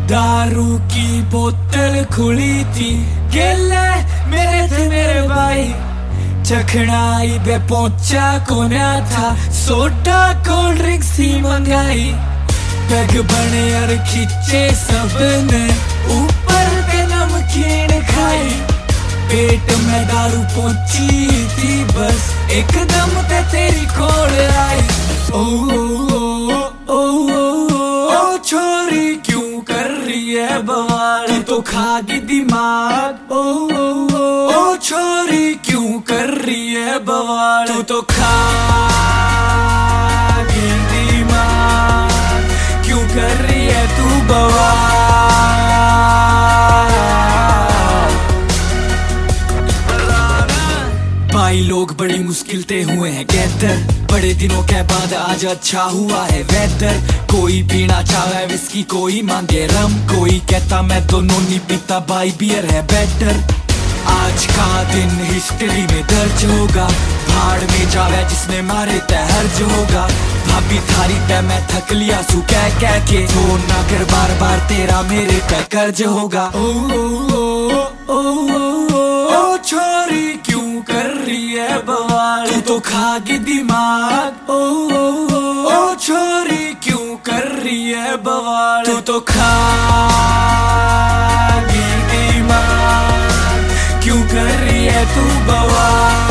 दारू की बोतल खुली थी, गिले मेरे थे मेरे भाई। चखनाई बे पहुंचा कोना था, सोडा कोल्ड ड्रिंक्स ही मंगाई। पैग बने और खींचे सबने, ऊपर पे नमकीन खाई। पेट में दारू पहुंची थी बस, एकदम ते तेरी कोल आई। ओ ओ ओ ओ छोरी क्यों कर रही है बवाल, तू तो खागी दिमाग। ओ ओ छोरी क्यों कर रही है बवाल, तू तो खागी दिमाग। क्यों कर रही है तू बवाल। भाई लोग बड़ी मुश्किल ते हुए हैं गैदर, बड़े दिनों के बाद आज अच्छा हुआ है वेदर। कोई पीना चाहे विस्की, कोई मांगे रम, कोई कहता मैं दोनों नहीं पीता, बाई बियर है बेटर। आज का दिन हिस्ट्री में दर्ज होगा, भाड़ में जावे जिसने मारे तय हर्ज होगा। भाभी थारी तय मैं थक लिया सू कह के, फोन ना कर बार बार तेरा मेरे पे कर्ज होगा। ओ ओ ओ ओ ओ छोरी क्यों कर रही है बवाल, तू तो खागी दिमाग। ओ ओ छोरी क्यों कर रही है बवाल, तू तो खागी दिमाग। क्यों कर रही है तू बवाल।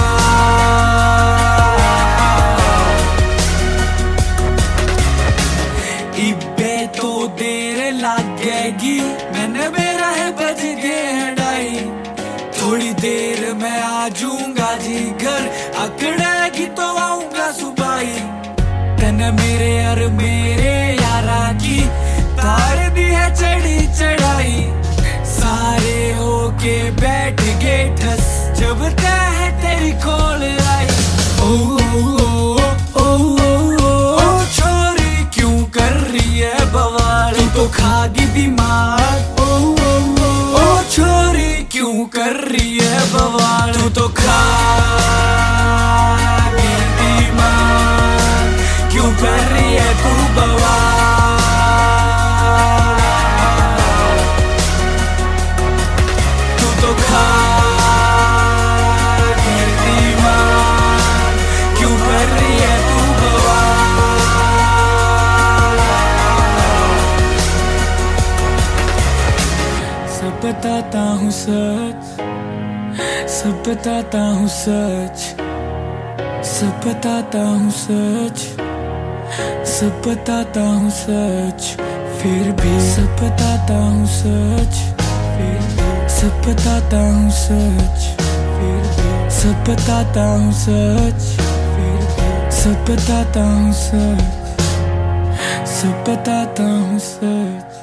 इब्बे तो देर लगेगी, मैंने मेरा है बज गए ढाई। थोड़ी देर में आ जाऊंगा जी घर, अकड़ेगी तो आऊंगा सुबाई। तन मेरे और मेरे यारा की तार दी है चढ़ी चढ़ाई। सारे होके बैठ गए ठस, जब तय तेरी कॉल आई। ओ ओ ओ ओ छोरी क्यों कर रही है बवाल, तू तो खागी दिमाग। ओ ओ छोरी क्यों कर रही है बवाल, तू तो खागी दिमाग। क्यों कर रही है तू बवाल। तू तो खागी दिमाग। क्यों कर रही है तू बवाल। सब बताता हूँ सच, सब बताता हूँ सच, सब बताता हूँ सच, सब बताता हूँ सच। फिर भी सब बताता हूँ सच, फिर भी सब बताता हूँ सच, फिर भी सब बताता हूँ सच, फिर भी सब बताता हूँ सच, सब बताता हूँ सच।